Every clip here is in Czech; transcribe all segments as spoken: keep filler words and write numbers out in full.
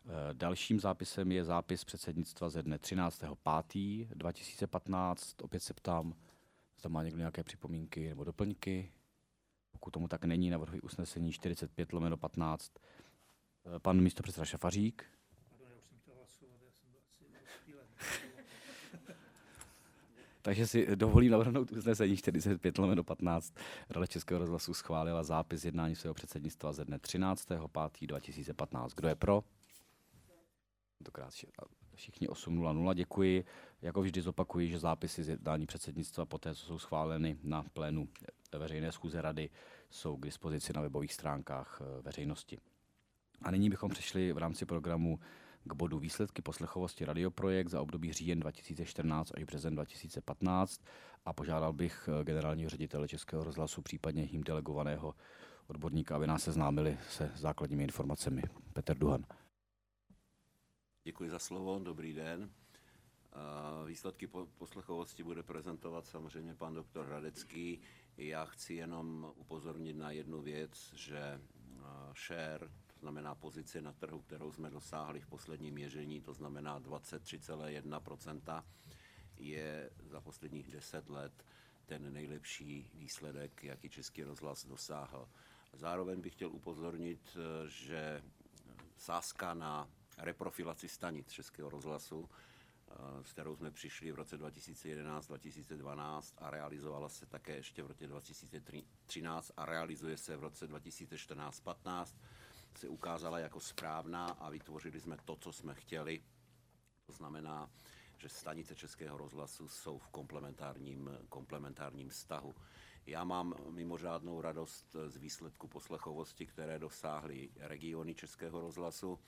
Dalším zápisem je zápis předsednictva ze dne třináctého pátého dva tisíce patnáct. Opět se ptám, zda má někdo nějaké připomínky nebo doplňky. Pokud tomu tak není, navrhuji usnesení čtyřicet pět lomeno patnáct. Pan místopředseda Šafařík. Takže si dovolím navrhnout usnesení čtyřicet pět lomeno patnáct. Rada Českého rozhlasu schválila zápis jednání svého předsednictva ze dne třináctého pátého dva tisíce patnáct. Kdo je pro? Tentokrát všichni osm nula nula, děkuji. Jako vždy zopakuji, že zápisy z jednání předsednictva poté, co jsou schváleny na plénu veřejné schůze rady, jsou k dispozici na webových stránkách veřejnosti. A nyní bychom přešli v rámci programu k bodu výsledky poslechovosti Radioprojekt za období říjen dva tisíce čtrnáct až březen dva tisíce patnáct a požádal bych generálního ředitele Českého rozhlasu, případně jím delegovaného odborníka, aby nás seznámili se základními informacemi. Petr Duhan. Děkuji za slovo, dobrý den. Výsledky poslechovosti bude prezentovat samozřejmě pan doktor Hradecký. Já chci jenom upozornit na jednu věc, že share, to znamená pozici na trhu, kterou jsme dosáhli v posledním měření, to znamená dvacet tři celá jedna procenta, je za posledních deset let ten nejlepší výsledek, jaký Český rozhlas dosáhl. Zároveň bych chtěl upozornit, že sázka na reprofilaci stanic Českého rozhlasu, s kterou jsme přišli v roce dva tisíce jedenáct dva tisíce dvanáct a realizovala se také ještě v roce dva tisíce třináct a realizuje se v roce dva tisíce čtrnáct patnáct, se ukázala jako správná a vytvořili jsme to, co jsme chtěli. To znamená, že stanice Českého rozhlasu jsou v komplementárním, komplementárním vztahu. Já mám mimořádnou radost z výsledku poslechovosti, které dosáhly regiony Českého rozhlasu.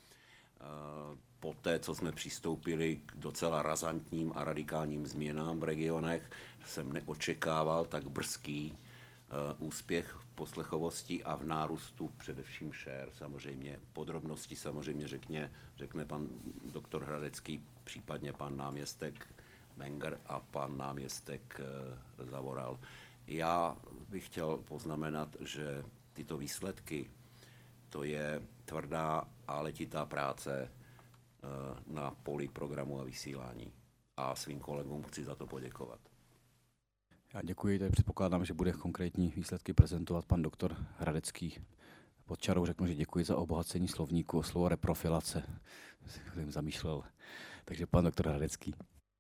Poté, co jsme přistoupili k docela razantním a radikálním změnám v regionech, jsem neočekával tak brzký uh, úspěch v poslechovosti a v nárůstu především share. Samozřejmě podrobnosti samozřejmě řekne, řekne pan doktor Hradecký, případně pan náměstek Menger a pan náměstek uh, Zavoral. Já bych chtěl poznamenat, že tyto výsledky, to je tvrdá a letitá práce na poli programu a vysílání. A svým kolegům chci za to poděkovat. Já děkuji, tady předpokládám, že bude konkrétní výsledky prezentovat pan doktor Hradecký. Pod čarou řeknu, že děkuji za obohacení slovníku o slovo reprofilace. Jsem zamýšlel. Takže pan doktor Hradecký.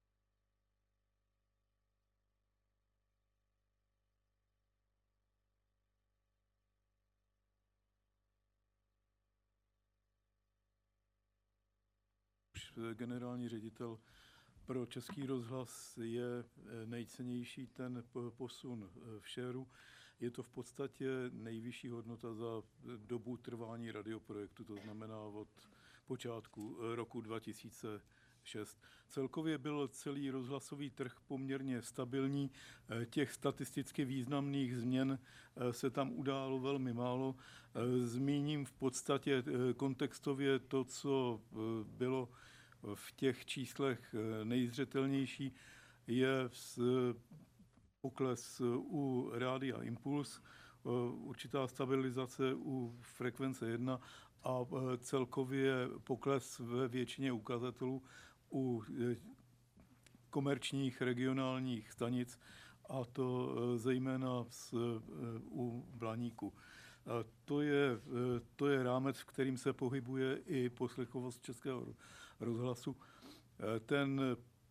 Generální ředitel pro Český rozhlas je nejcennější ten posun v shareu. Je to v podstatě nejvyšší hodnota za dobu trvání radioprojektu, to znamená od počátku roku dva tisíce šest. Celkově byl celý rozhlasový trh poměrně stabilní. Těch statisticky významných změn se tam událo velmi málo. Zmíním v podstatě kontextově to, co bylo v těch číslech nejzřetelnější, je pokles u Rádia Impuls, určitá stabilizace u frekvence jedna a celkově pokles ve většině ukazatelů u komerčních regionálních stanic, a to zejména u Blaníku. To je, to je rámec, v kterým se pohybuje i poslechovost Českého rozhlasu. Ten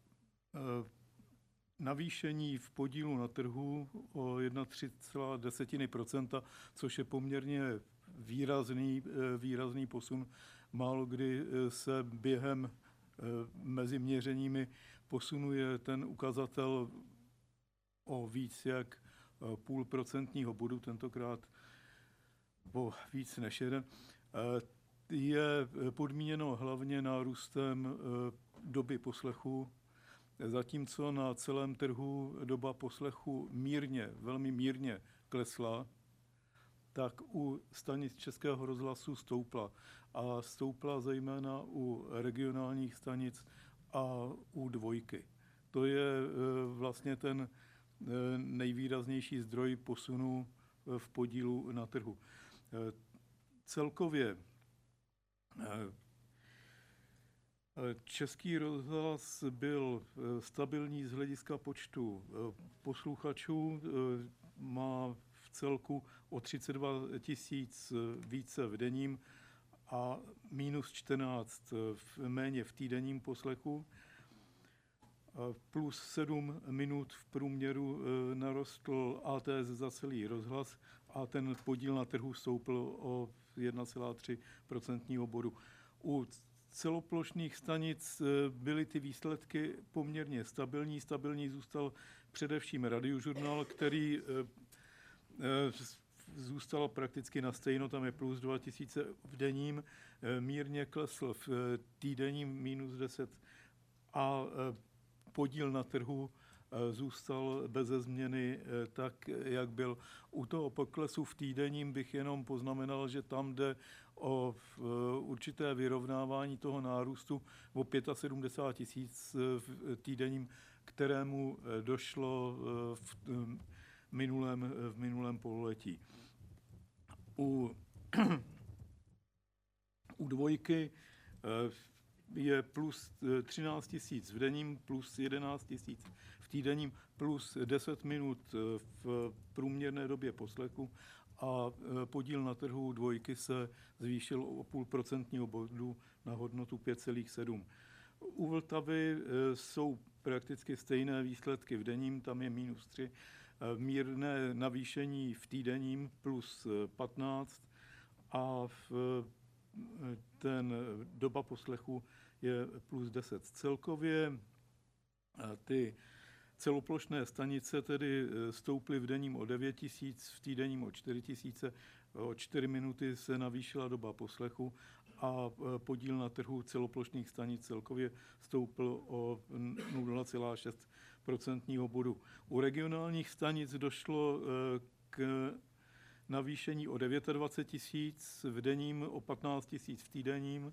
navýšení v podílu na trhu o tři celá jedna procenta, což je poměrně výrazný, výrazný posun. Málo kdy se během mezi měřeními posunuje ten ukazatel o víc jak půl procentního bodu, tentokrát o víc než jeden, je podmíněno hlavně nárůstem doby poslechu, zatímco na celém trhu doba poslechu mírně, velmi mírně klesla, tak u stanic Českého rozhlasu stoupla. A stoupla zejména u regionálních stanic a u dvojky. To je vlastně ten nejvýraznější zdroj posunu v podílu na trhu. Celkově Český rozhlas byl stabilní z hlediska počtu posluchačů, má v celku o třicet dva tisíc více v denním a minus čtrnáct v, méně v týdenním poslechu. Plus sedm minut v průměru narostl A T S za celý rozhlas a ten podíl na trhu stoupl o jedna celá tři procentního bodu. U celoplošných stanic byly ty výsledky poměrně stabilní. Stabilní zůstal především Radiožurnál, který zůstal prakticky na stejno, tam je plus dva tisíce v denním, mírně klesl v týdenním minus deset a podíl na trhu zůstal beze změny tak, jak byl. U toho poklesu v týdenním bych jenom poznamenal, že tam jde o určité vyrovnávání toho nárůstu o sedmdesát pět tisíc v týdenním, kterému došlo v minulém, v minulém pololetí. U, u dvojky je plus třináct tisíc v denním, plus jedenáct tisíc v týdenním, plus deset minut v průměrné době poslechu a podíl na trhu dvojky se zvýšil o půl procentního bodu na hodnotu pět celá sedm. U Vltavy jsou prakticky stejné výsledky v denním, tam je minus tři, mírné navýšení v týdenním plus patnáct a v ten doba poslechu je plus deset. Celkově ty celoplošné stanice tedy stouply v denním o devět tisíc, v týdenním o čtyři tisíce, o čtyři minuty se navýšila doba poslechu a podíl na trhu celoplošných stanic celkově stoupl o nula celá šest procentního bodu. U regionálních stanic došlo k navýšení o dvacet devět tisíc v denním, o patnáct tisíc v týdenním.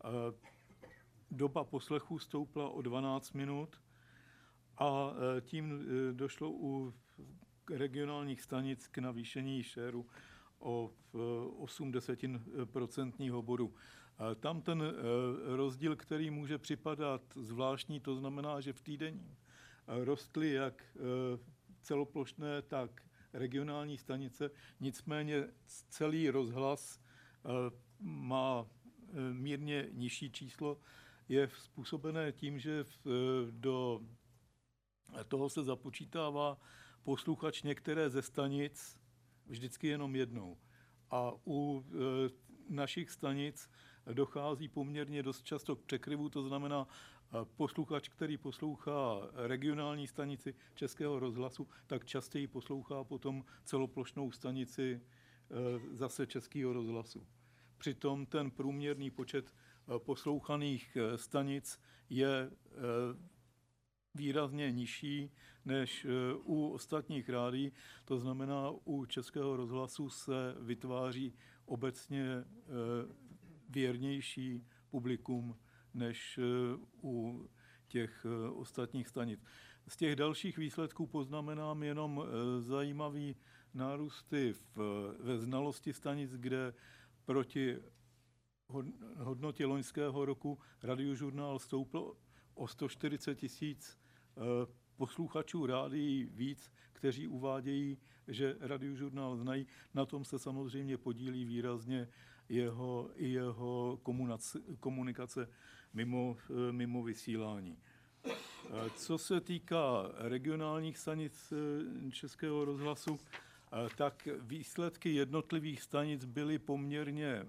Doba poslechu stoupla o dvanáct minut a tím došlo u regionálních stanic k navýšení šéru o osm desetin procentního bodu. Tam ten rozdíl, který může připadat zvláštní, to znamená, že v týdenním rostly jak celoplošné, tak regionální stanice, nicméně celý rozhlas má mírně nižší číslo, je způsobené tím, že do toho se započítává posluchač některé ze stanic vždycky jenom jednou. A u našich stanic dochází poměrně dost často k překryvu, to znamená posluchač, který poslouchá regionální stanici Českého rozhlasu, tak častěji poslouchá potom celoplošnou stanici zase Českého rozhlasu. Přitom ten průměrný počet poslouchaných stanic je výrazně nižší než u ostatních rádií. To znamená, u Českého rozhlasu se vytváří obecně věrnější publikum než u těch ostatních stanic. Z těch dalších výsledků poznamenám jenom zajímavý nárůsty v, ve znalosti stanic, kde proti hodnotě loňského roku Radiožurnál stoupl o sto čtyřicet tisíc posluchačů rádií víc, kteří uvádějí, že Radiožurnál znají. Na tom se samozřejmě podílí výrazně jeho, i jeho komunikace mimo, mimo vysílání. Co se týká regionálních stanic Českého rozhlasu, tak výsledky jednotlivých stanic byly poměrně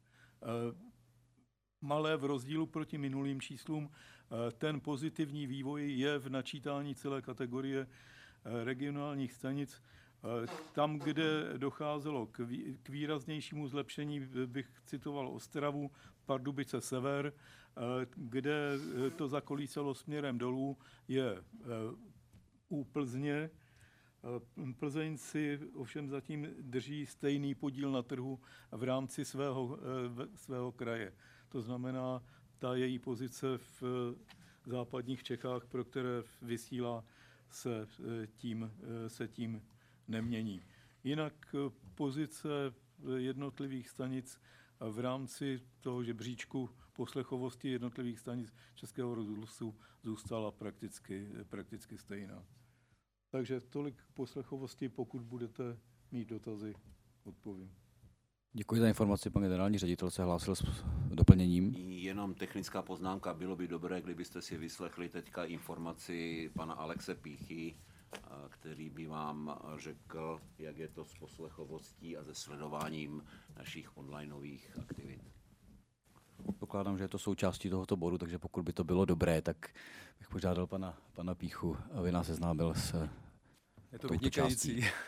malé v rozdílu proti minulým číslům. Ten pozitivní vývoj je v načítání celé kategorie regionálních stanic. Tam, kde docházelo k výraznějšímu zlepšení, bych citoval Ostravu, Pardubice Sever, kde to zakolísalo směrem dolů, je u Plzně. Plzeň si ovšem zatím drží stejný podíl na trhu v rámci svého, svého kraje. To znamená, ta její pozice v západních Čechách, pro které vysílá, se tím, se tím nemění. Jinak pozice jednotlivých stanic v rámci toho žebříčku poslechovosti jednotlivých stanic Českého rozhlasu zůstala prakticky, prakticky stejná. Takže tolik k poslechovosti, pokud budete mít dotazy, odpovím. Děkuji za informaci, pan generální ředitel se hlásil s doplněním. Jenom technická poznámka, bylo by dobré, kdybyste si vyslechli teďka informaci pana Alexe Píchy, který by vám řekl, jak je to s poslechovostí a se sledováním našich onlineových aktivit. Pokládám, že je to součástí tohoto bodu, takže pokud by to bylo dobré, tak bych požádal pana, pana Píchu, aby nás seznámil s Je to touto vynikající. částí.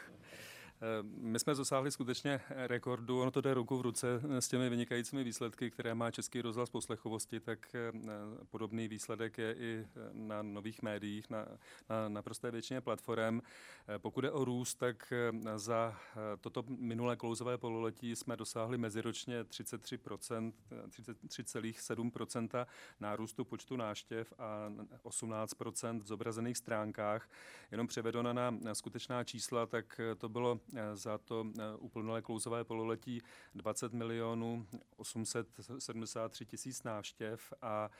My jsme dosáhli skutečně rekordu, ono to jde ruku v ruce s těmi vynikajícími výsledky, které má Český rozhlas poslechovosti, tak podobný výsledek je i na nových médiích, na, na, na prosté většině platform. Pokud je o růst, tak za toto minulé klouzové pololetí jsme dosáhli meziročně třicet tři procent, třicet tři celá sedm procenta nárůstu počtu návštěv a osmnáct procent v zobrazených stránkách. Jenom převedeno na skutečná čísla, tak to bylo za to uplynulé klouzové pololetí dvacet milionů osm set sedmdesát tři tisíc návštěv a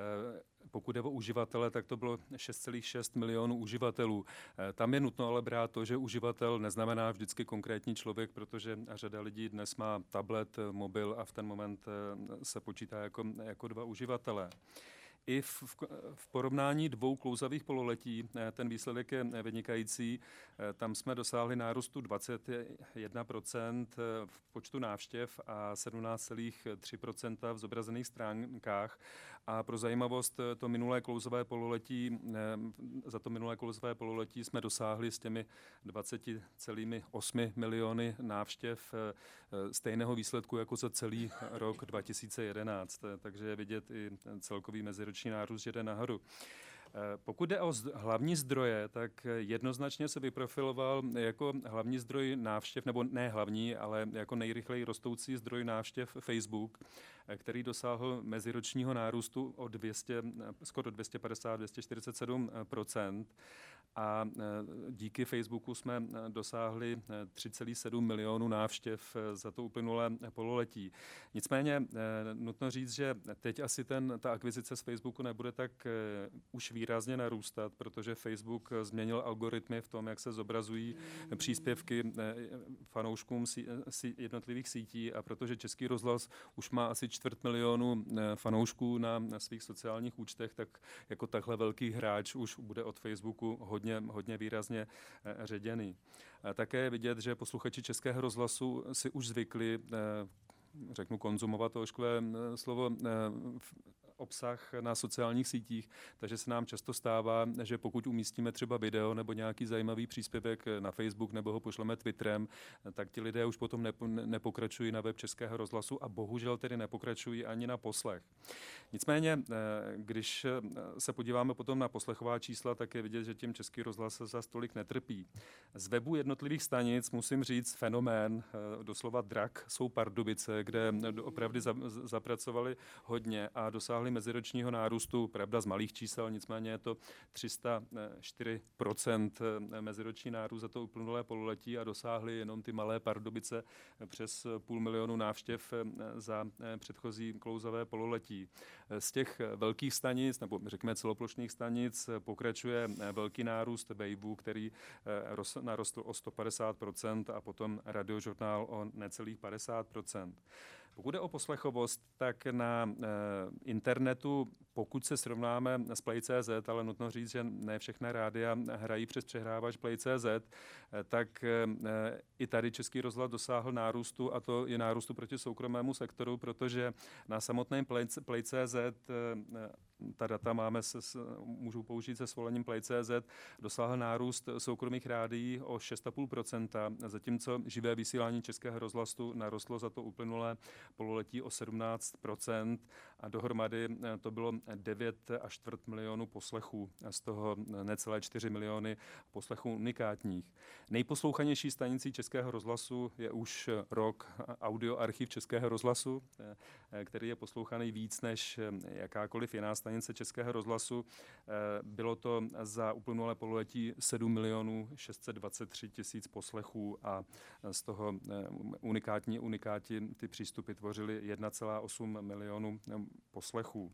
pokud je o uživatele, tak to bylo šest celá šest milionů uživatelů. Tam je nutno ale brát to, že uživatel neznamená vždycky konkrétní člověk, protože řada lidí dnes má tablet, mobil a v ten moment se počítá jako, jako dva uživatelé. I v, v, v porovnání dvou klouzavých pololetí ten výsledek je vynikající. Tam jsme dosáhli nárůstu dvacet jedna procent v počtu návštěv a sedmnáct celá tři procenta v zobrazených stránkách. A pro zajímavost, to minulé klouzové pololetí, za to minulé klouzové pololetí jsme dosáhli s těmi dvacet celá osm miliony návštěv stejného výsledku jako za celý rok dva tisíce jedenáct. Takže je vidět i celkový meziroční nárůst, že jde nahoru. Pokud jde o hlavní zdroje, tak jednoznačně se vyprofiloval jako hlavní zdroj návštěv, nebo ne hlavní, ale jako nejrychleji rostoucí zdroj návštěv Facebook, který dosáhl meziročního nárůstu o dvě stě, skoro dvě stě padesát, dvě stě čtyřicet sedm procent. A díky Facebooku jsme dosáhli tři celá sedm milionů návštěv za to uplynulé pololetí. Nicméně nutno říct, že teď asi ten, ta akvizice z Facebooku nebude tak už výrazně narůstat, protože Facebook změnil algoritmy v tom, jak se zobrazují příspěvky fanouškům jednotlivých sítí a protože Český rozhlas už má asi čtvrt milionu fanoušků na svých sociálních účtech, tak jako takhle velký hráč už bude od Facebooku hodně, hodně výrazně ředěný. Také je vidět, že posluchači Českého rozhlasu si už zvykli, řeknu konzumovat to ošklivé slovo, obsah na sociálních sítích, takže se nám často stává, že pokud umístíme třeba video nebo nějaký zajímavý příspěvek na Facebook nebo ho pošleme Twitterem, tak ti lidé už potom nepokračují na web Českého rozhlasu a bohužel tedy nepokračují ani na poslech. Nicméně, když se podíváme potom na poslechová čísla, tak je vidět, že tím Český rozhlas za tolik netrpí. Z webu jednotlivých stanic musím říct fenomén, doslova drak, jsou Pardubice, kde opravdu zapracovali hodně a dosáhli meziročního nárůstu, pravda z malých čísel, nicméně je to tři sta čtyři procent meziroční nárůst za to uplynulé pololetí a dosáhli jenom ty malé Pardubice přes půl milionu návštěv za předchozí klouzové pololetí. Z těch velkých stanic, nebo řekněme celoplošných stanic, pokračuje velký nárůst Waveu, který narostl o sto padesát procent a potom Radiožurnál o necelých padesát procent. Pokud jde o poslechovost, tak na e, internetu, pokud se srovnáme s Play tečka cé zet, ale nutno říct, že ne všechny rádia hrají přes přehrávač Play tečka cé zet, e, tak e, i tady Český rozhlas dosáhl nárůstu a to je nárůstu proti soukromému sektoru, protože na samotném Play tečka cé zet, e, ta data máme, se, můžu použít se svolením Play tečka cé zet, dosáhl nárůst soukromých rádií o šest celá pět procenta, zatímco živé vysílání Českého rozhlasu narostlo za to uplynulé pololetí o sedmnáct procent a dohromady to bylo devět a čtvrt milionu poslechů, z toho necelé čtyři miliony poslechů unikátních. Nejposlouchanější stanicí Českého rozhlasu je už rok audioarchiv Českého rozhlasu, který je poslouchaný víc než jakákoliv jiná stanice Českého rozhlasu. Bylo to za uplynulé pololetí sedm milionů šest set dvacet tři tisíc poslechů a z toho unikátní unikáti ty přístupy tvořily jedna celá osm milionu poslechů.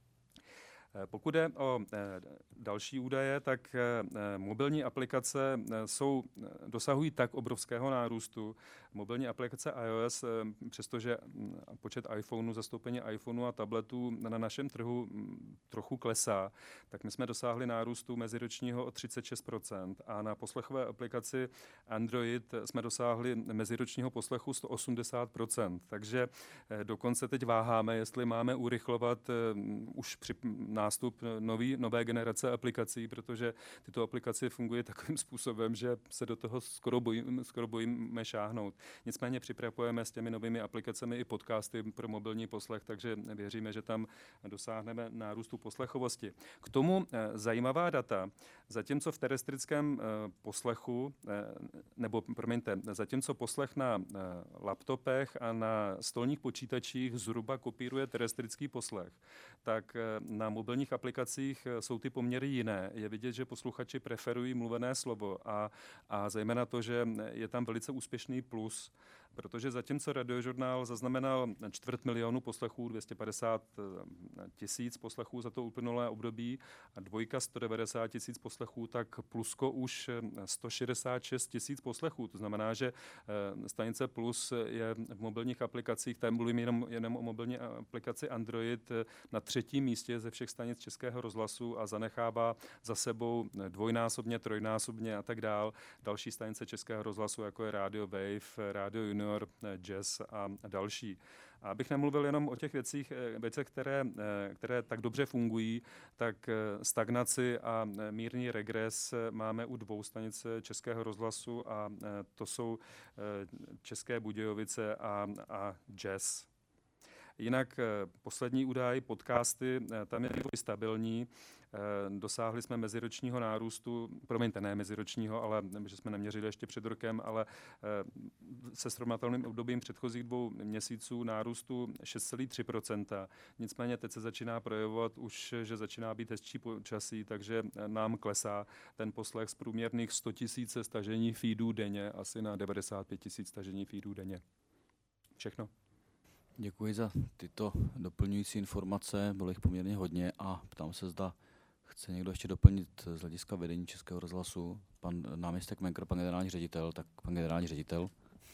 Pokud jde o další údaje, tak mobilní aplikace jsou, dosahují tak obrovského nárůstu. Mobilní aplikace iOS, přestože počet iPhoneů, zastoupení iPhoneů a tabletů na našem trhu trochu klesá, tak my jsme dosáhli nárůstu meziročního o třicet šest procent a na poslechové aplikaci Android jsme dosáhli meziročního poslechu sto osmdesát procent. Takže dokonce teď váháme, jestli máme urychlovat už při nástup nový, nové generace aplikací, protože tyto aplikace fungují takovým způsobem, že se do toho skoro bojíme, skoro bojíme šáhnout. Nicméně připravujeme s těmi novými aplikacemi i podcasty pro mobilní poslech, takže věříme, že tam dosáhneme nárůstu poslechovosti. K tomu zajímavá data. Zatímco v terestrickém poslechu, nebo promiňte, zatímco poslech na laptopech a na stolních počítačích zhruba kopíruje terestrický poslech, tak na mobilních aplikacích jsou ty poměry jiné. Je vidět, že posluchači preferují mluvené slovo a, a zejména to, že je tam velice úspěšný plus, protože zatímco Radiožurnál zaznamenal čtvrt milionu poslechů, dvě stě padesát tisíc poslechů za to uplynulé období a dvojka sto devadesát tisíc poslechů, tak Plusko už sto šedesát šest tisíc poslechů. To znamená, že stanice Plus je v mobilních aplikacích, tam mluvím jenom, jenom o mobilní aplikaci Android, na třetím místě ze všech stanic Českého rozhlasu a zanechává za sebou dvojnásobně, trojnásobně a tak dál další stanice Českého rozhlasu, jako je Radio Wave, Radio Junior, Jazz a další. A abych nemluvil jenom o těch věcích, věcech, které, které tak dobře fungují, tak stagnaci a mírný regres máme u dvou stanic Českého rozhlasu a to jsou České Budějovice a, a Jazz. Jinak poslední údaj, podcasty, tam je vývoj stabilní. Dosáhli jsme meziročního nárůstu, promiňte, ne meziročního, ale že jsme neměřili ještě před rokem, ale se srovnatelným obdobím předchozích dvou měsíců nárůstu šest celá tři procenta. Nicméně teď se začíná projevovat už, že začíná být hezčí počasí, takže nám klesá ten poslech z průměrných sto tisíc stažení feedů denně asi na devadesát pět tisíc stažení feedů denně. Všechno. Děkuji za tyto doplňující informace, bylo jich poměrně hodně a ptám se, zda chce někdo ještě doplnit z hlediska vedení Českého rozhlasu. Pan náměstek Menkr, pan generální ředitel, tak pan generální ředitel.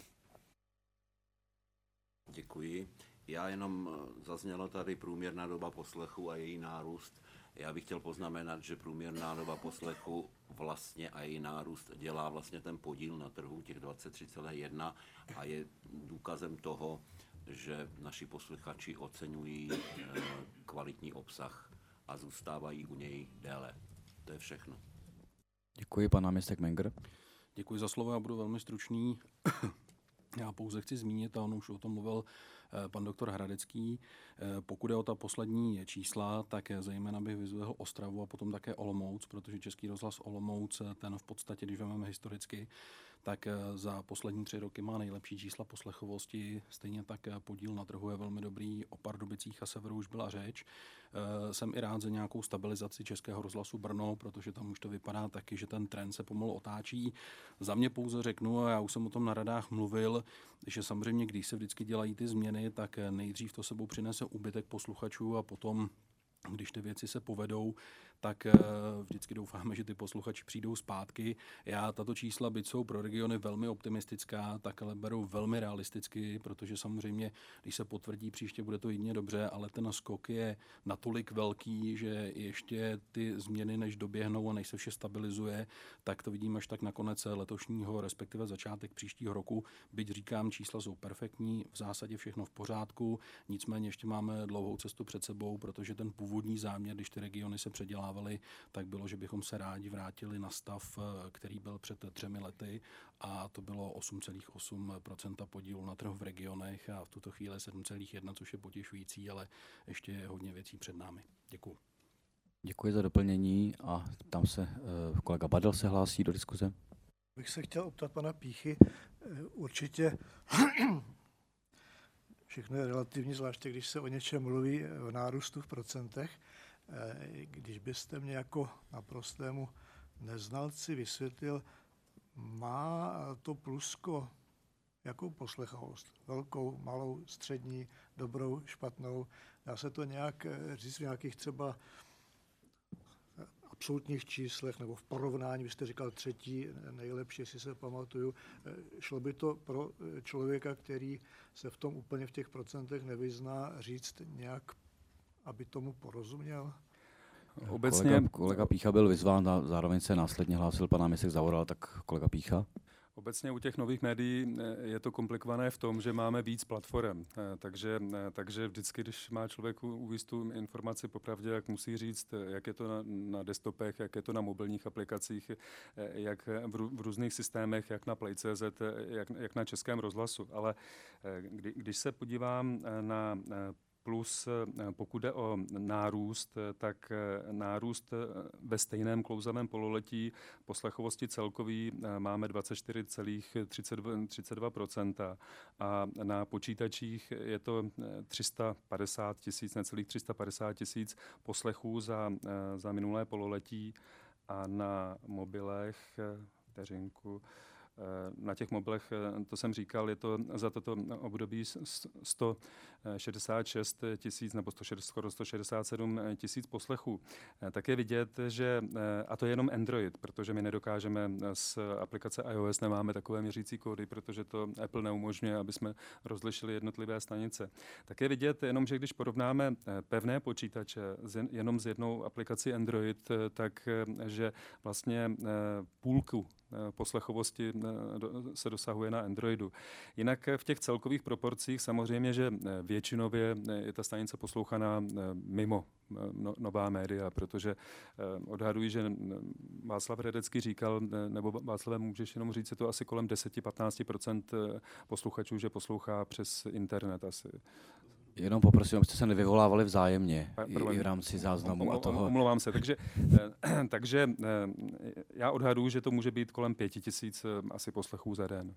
Děkuji. Já jenom zaznělo tady průměrná doba poslechu a její nárůst. Já bych chtěl poznamenat, že průměrná doba poslechu vlastně a její nárůst dělá vlastně ten podíl na trhu, těch dvacet tři celá jedna a je důkazem toho, že naši posluchači oceňují kvalitní obsah a zůstávají u něj déle. To je všechno. Děkuji, pan náměstek Menkr. Děkuji za slovo, já budu velmi stručný. Já pouze chci zmínit, a on už o tom mluvil pan doktor Hradecký, pokud je o ta poslední čísla, tak zejména bych vyzvihl Ostravu a potom také Olomouc, protože Český rozhlas Olomouc, ten v podstatě, když vezmeme historicky, tak za poslední tři roky má nejlepší čísla poslechovosti, stejně tak podíl na trhu je velmi dobrý, o Pardubicích a Severu už byla řeč. Jsem i rád za nějakou stabilizaci Českého rozhlasu Brno, protože tam už to vypadá taky, že ten trend se pomalu otáčí. Za mě pouze řeknu, a já už jsem o tom na radách mluvil, že samozřejmě, když se vždycky dělají ty změny, tak nejdřív to sebou přinese úbytek posluchačů a potom, když ty věci se povedou, tak vždycky doufáme, že ty posluchači přijdou zpátky. Já tato čísla, byť jsou pro regiony velmi optimistická, tak ale beru velmi realisticky, protože samozřejmě, když se potvrdí příště, bude to jedině dobře, ale ten skok je natolik velký, že ještě ty změny, než doběhnou a než se vše stabilizuje, tak to vidíme až tak na konec letošního, respektive začátek příštího roku. Byť říkám, čísla jsou perfektní, v zásadě všechno v pořádku, nicméně ještě máme dlouhou cestu před sebou, protože ten původ původní záměr, když ty regiony se předělávaly, tak bylo, že bychom se rádi vrátili na stav, který byl před třemi lety, a to bylo osm celá osm procenta podílu na trhu v regionech a v tuto chvíli sedm celá jedna, což je potěšující, ale ještě je hodně věcí před námi. Děkuji. Děkuji za doplnění a tam se kolega Badl se hlásí do diskuze. Bych se chtěl optat pana Píchy. Určitě všechno je relativní, zvláště když se o něčem mluví v nárůstu v procentech. Když byste mě jako naprostému neznalci vysvětlil, má to plusko jakou poslechovost? Velkou, malou, střední, dobrou, špatnou? Dá se to nějak říct v nějakých třeba absolutních číslech nebo v porovnání, vy jste říkal třetí nejlepší, jestli se pamatuju. Šlo by to pro člověka, který se v tom úplně v těch procentech nevyzná, říct nějak, aby tomu porozuměl? Obecně kolega, kolega Pícha byl vyzván a zároveň se následně hlásil pan náměstek Zavoral, tak kolega Pícha. Obecně u těch nových médií je to komplikované v tom, že máme víc platform, takže, takže vždycky, když má člověk uvést tu informaci popravdě, jak musí říct, jak je to na, na desktopech, jak je to na mobilních aplikacích, jak v, v různých systémech, jak na Play tečka cé zet, jak, jak na Českém rozhlasu. Ale kdy, když se podívám na plus pokud jde o nárůst, tak nárůst ve stejném klouzavém pololetí poslechovosti celkový máme dvacet čtyři celá třicet dva procenta a na počítačích je to tři sta padesát tisíc, necelých tři sta padesát tisíc poslechů za, za minulé pololetí a na mobilech, vteřinku, na těch mobilech, to jsem říkal, je to za toto období sto šedesát šest tisíc nebo skoro sto šedesát sedm tisíc poslechů. Tak je vidět, že, a to je jenom Android, protože my nedokážeme z aplikace iOS, nemáme takové měřící kódy, protože to Apple neumožňuje, aby jsme rozlišili jednotlivé stanice. Tak je vidět jenom, že když porovnáme pevné počítače jenom s jednou aplikací Android, tak že vlastně půlku poslechovosti se dosahuje na Androidu. Jinak v těch celkových proporcích samozřejmě, že většinově je ta stanice poslouchaná mimo nová média, protože odhadují, že Václav Hradecký říkal, nebo Václav, můžeš jenom říct, je to asi kolem deset až patnáct procent posluchačů, že poslouchá přes internet asi. Jenom poprosím, abyste se nevyvolávali vzájemně i, i v rámci záznamu a toho. Omlouvám se. Takže, takže já odhaduji, že to může být kolem pěti tisíc asi poslechů za den.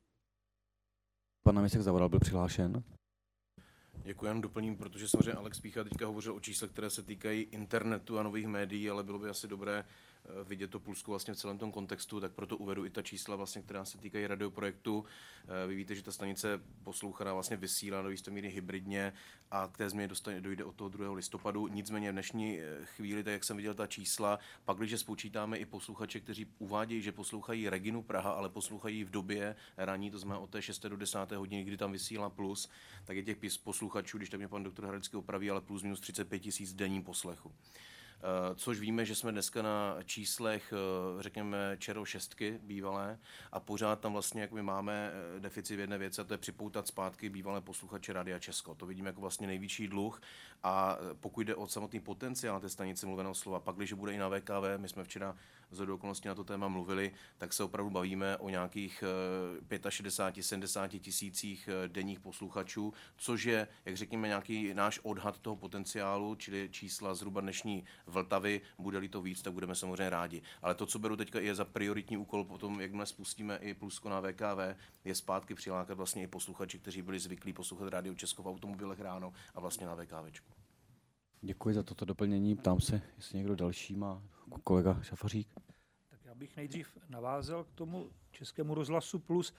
Pan náměstek Zavoral byl přihlášen. Děkuji, jen doplním, protože samozřejmě Alex Pícha teďka hovořil o číslech, které se týkají internetu a nových médií, ale bylo by asi dobré vidět to plusko vlastně v celém tom kontextu, tak proto uvedu i ta čísla, vlastně, která se týkají radioprojektu. Vy víte, že ta stanice poslouchaná vlastně vysílá do jisté míry hybridně a k té změně dostane, dojde od toho druhého listopadu. Nicméně v dnešní chvíli, tak jak jsem viděl ta čísla, pak když spočítáme i posluchače, kteří uvádějí, že poslouchají Reginu Praha, ale poslouchají v době ranní, to znamená od té šesté do desáté hodiny, kdy tam vysílá plus, tak je těch posluchačů, když tak mě pan doktor Hradecký opraví, ale plus minus třicet pět tisíc denní poslechu. Což víme, že jsme dneska na číslech, řekněme, čero šestky bývalé a pořád tam vlastně, jak my máme deficit v jedné věci, a to je připoutat zpátky bývalé posluchače Rádia Česko. To vidíme jako vlastně největší dluh a pokud jde o samotný potenciál té stanice mluveného slova, pak, když bude i na V K V, my jsme včera z okolností na to téma mluvili, tak se opravdu bavíme o nějakých šedesát pět sedmdesát tisících denních posluchačů, což je, jak řekněme, nějaký náš odhad toho potenciálu, čili čísla zhruba dnešní Vltavy, bude-li to víc, tak budeme samozřejmě rádi. Ale to, co beru teďka je za prioritní úkol potom, jakmile spustíme i plusko na V K V, je zpátky přilákat vlastně i posluchači, kteří byli zvyklí poslouchat Rádio Česko v automobilech ráno a vlastně na VKVčku. Děkuji za toto doplnění. Ptám se, jestli někdo další má. Kolega Šafařík. Tak já bych nejdřív navázal k tomu Českému rozhlasu plus.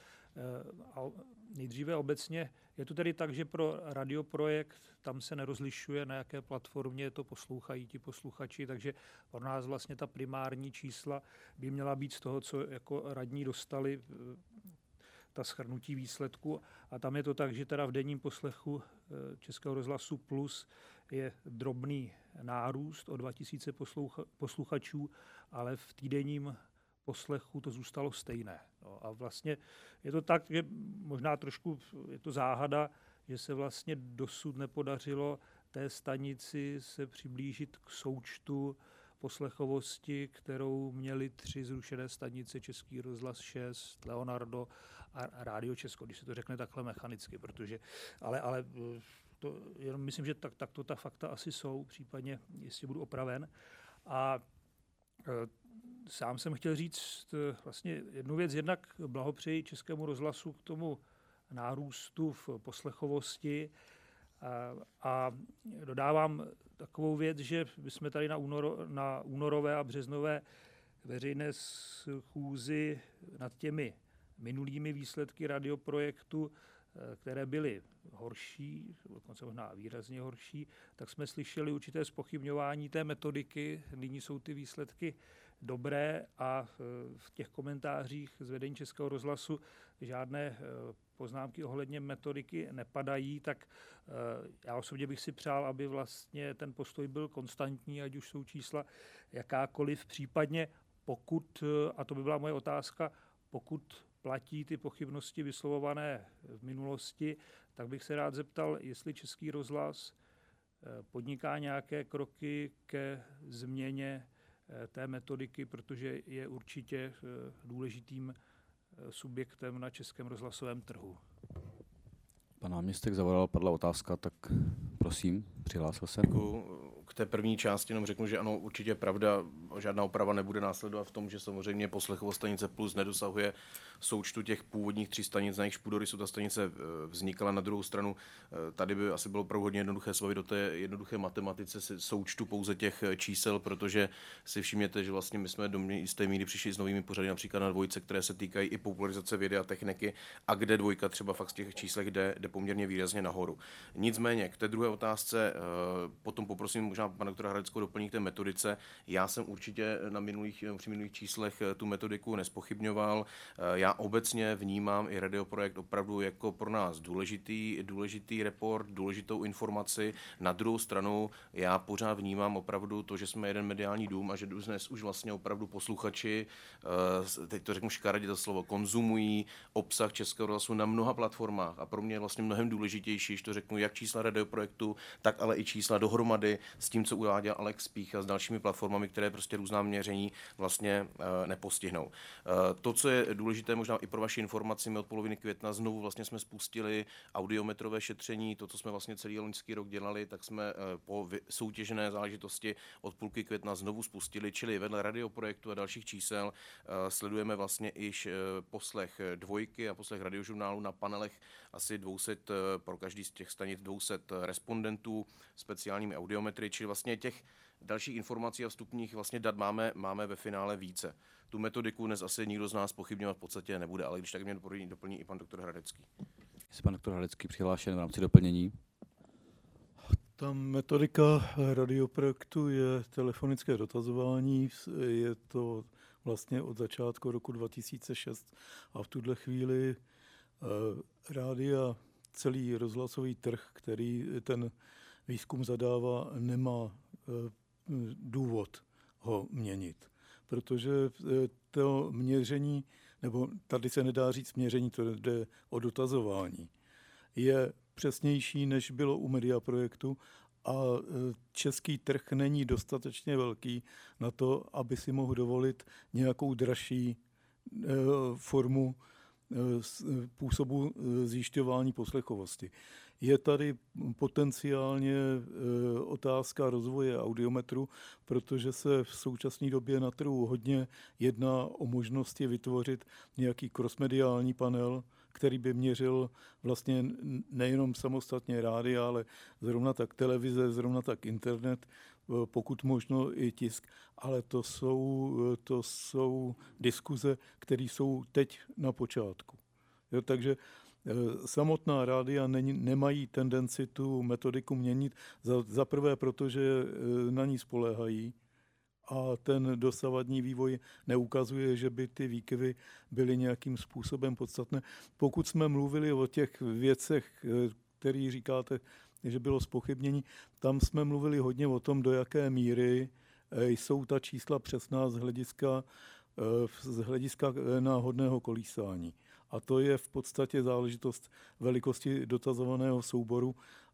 A nejdříve obecně je to tedy tak, že pro radioprojekt tam se nerozlišuje, na jaké platformě to poslouchají ti posluchači, takže pro nás vlastně ta primární čísla by měla být z toho, co jako radní dostali, ta shrnutí výsledku. A tam je to tak, že teda v denním poslechu Českého rozhlasu plus je drobný nárůst o dva tisíce poslucha, posluchačů, ale v týdenním poslechu to zůstalo stejné. No a vlastně je to tak, že možná trošku je to záhada, že se vlastně dosud nepodařilo té stanici se přiblížit k součtu poslechovosti, kterou měly tři zrušené stanice, Český rozhlas šest, Leonardo a Rádio Česko, když se to řekne takhle mechanicky, protože, ale, ale to, jenom myslím, že tak, tak to ta fakta asi jsou, případně jestli budu opraven. A e, sám jsem chtěl říct e, vlastně jednu věc, jednak blahopřeji Českému rozhlasu k tomu nárůstu v poslechovosti a, a dodávám takovou věc, že jsme tady na, únor, na únorové a březnové veřejné schůzi nad těmi minulými výsledky radioprojektu, které byly horší, dokonce možná výrazně horší, tak jsme slyšeli určité zpochybňování té metodiky. Nyní jsou ty výsledky dobré a v těch komentářích z vedení Českého rozhlasu žádné poznámky ohledně metodiky nepadají, tak já osobně bych si přál, aby vlastně ten postoj byl konstantní, ať už jsou čísla jakákoliv, případně pokud, a to by byla moje otázka, pokud platí ty pochybnosti vyslovované v minulosti, tak bych se rád zeptal, jestli Český rozhlas podniká nějaké kroky ke změně té metodiky, protože je určitě důležitým subjektem na českém rozhlasovém trhu. Pan náměstek zavolal, padla otázka, tak prosím, přihlásil se. K té první části jenom řeknu, že ano, určitě pravda, žádná oprava nebude následovat v tom, že samozřejmě poslechovost stanice Plus nedosahuje součtu těch původních tří stanic, na jejichž půdorysu ta stanice vznikala. Na druhou stranu tady by asi bylo opravdu hodně jednoduché svojit do té jednoduché matematice součtu pouze těch čísel, protože si všimněte, že vlastně my jsme do jisté míry přišli s novými pořady, například na dvojce, které se týkají i popularizace vědy a techniky, a kde dvojka třeba fakt z těch číslech jde, jde poměrně výrazně nahoru. Nicméně k té druhé otázce potom poprosím možná pana doktora Hradeckého doplní k té metodice. Já jsem určitě na minulých, při minulých číslech tu metodiku nespochybňoval. Já obecně vnímám i radioprojekt opravdu jako pro nás důležitý, důležitý report, důležitou informaci. Na druhou stranu já pořád vnímám opravdu to, že jsme jeden mediální dům a že dnes už vlastně opravdu posluchači, teď to řeknu škaredě to slovo, konzumují obsah Českého rozhlasu na mnoha platformách a pro mě je vlastně mnohem důležitější, že to řeknu, jak čísla radioprojektu, tak ale i čísla dohromady s tím, co uváděl Alex Spícha s dalšími platformami, které prostě různá měření vlastně e, nepostihnou. E, to, co je důležité možná i pro vaši informaci, my od poloviny května znovu vlastně jsme spustili audiometrové šetření, to, co jsme vlastně celý loňský rok dělali, tak jsme e, po soutěžené záležitosti od půlky května znovu spustili, čili vedle radioprojektu a dalších čísel e, sledujeme vlastně iž e, poslech dvojky a poslech radiožurnálu na panelech asi dvě stě e, pro každý z těch stanic dvě stě respondentů speciálními audiometry, čili vlastně těch dalších informací a vstupních vlastně dat máme, máme ve finále více. Tu metodiku dnes asi nikdo z nás pochybňovat v podstatě nebude, ale když tak mě doplní, doplní i pan doktor Hradecký. Jestli pan doktor Hradecký přihlášen v rámci doplnění. Ta metodika radioprojektu je telefonické dotazování, je to vlastně od začátku roku dva tisíce šest a v tuhle chvíli uh, rádia, celý rozhlasový trh, který ten výzkum zadává, nemá uh, důvod ho měnit, protože to měření, nebo tady se nedá říct měření, to jde o dotazování, je přesnější, než bylo u Mediaprojektu a český trh není dostatečně velký na to, aby si mohl dovolit nějakou dražší formu způsobu zjišťování poslechovosti. Je tady potenciálně otázka rozvoje audiometru, protože se v současné době na trhu hodně jedná o možnosti vytvořit nějaký crossmediální panel, který by měřil vlastně nejenom samostatně rádia, ale zrovna tak televize, zrovna tak internet, pokud možno i tisk, ale to jsou, to jsou diskuze, které jsou teď na počátku. Jo, takže samotná rádia není, nemají tendenci tu metodiku měnit, za, za prvé, protože na ní spoléhají a ten dosavadní vývoj neukazuje, že by ty výkyvy byly nějakým způsobem podstatné. Pokud jsme mluvili o těch věcech, které říkáte, že bylo zpochybnění, tam jsme mluvili hodně o tom, do jaké míry jsou ta čísla přesná z hlediska, z hlediska náhodného kolísání. A to je v podstatě záležitost velikosti dotazovaného souboru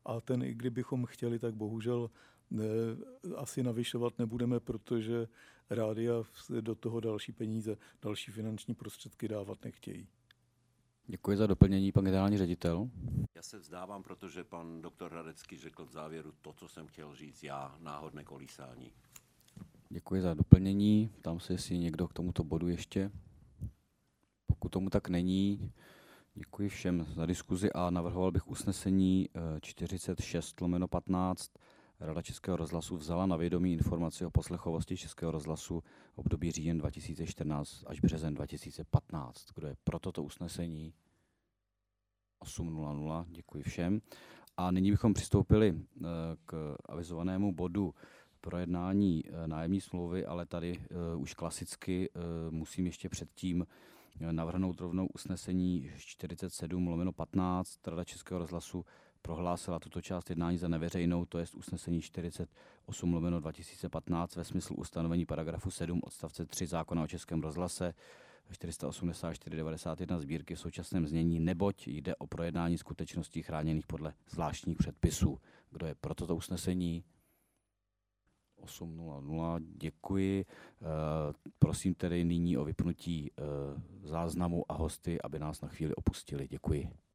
a ten, i kdybychom chtěli, tak bohužel ne, asi navyšovat nebudeme, protože rádia do toho další peníze, další finanční prostředky dávat nechtějí. Děkuji za doplnění, pan generální ředitel. Já se vzdávám, protože pan doktor Hradecký řekl v závěru to, co jsem chtěl říct já, náhodné kolísání. Děkuji za doplnění. Ptám se, jestli někdo k tomuto bodu ještě. Pokud tomu tak není, děkuji všem za diskuzi a navrhoval bych usnesení čtyřicet šest lomeno patnáct. Rada Českého rozhlasu vzala na vědomí informaci o poslechovosti Českého rozhlasu období říjen dva tisíce čtrnáct až březen dva tisíce patnáct. Kdo je pro toto usnesení? osm nula nula. Děkuji všem. A nyní bychom přistoupili k avizovanému bodu projednání nájemní smlouvy, ale tady už klasicky musím ještě předtím navrhnout rovnou usnesení čtyřicet sedm lomeno patnáct. Rada Českého rozhlasu prohlásila tuto část jednání za neveřejnou, to je usnesení čtyřicet osm lomeno dva tisíce patnáct ve smyslu ustanovení paragrafu sedm odstavce tři zákona o Českém rozhlase čtyři osmdesát čtyři devadesát jedna sbírky v současném znění, neboť jde o projednání skutečností chráněných podle zvláštních předpisů. Kdo je pro toto usnesení? osm nula nula, děkuji. Prosím tedy nyní o vypnutí záznamu a hosty, aby nás na chvíli opustili. Děkuji.